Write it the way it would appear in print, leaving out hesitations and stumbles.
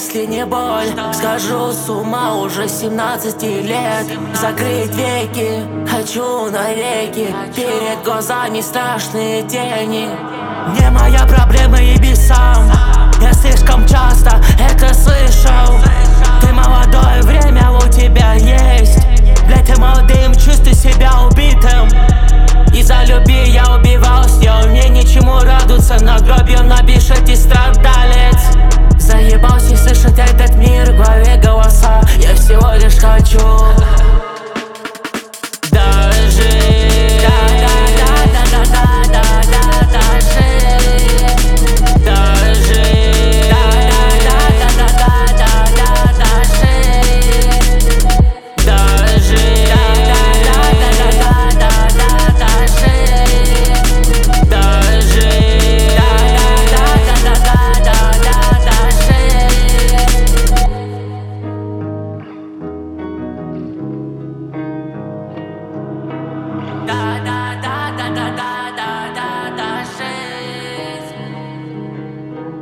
если не боль. Схожу с ума уже 17 лет. Закрыть веки, хочу навеки. Перед глазами страшные тени. Не моя проблема и без сам. Я слишком часто это слышал. Ты молодой, время у тебя есть. Блядь, ты молодым, чувствуй себя убитым. Из-за любви я убивал, сделал мне ничего.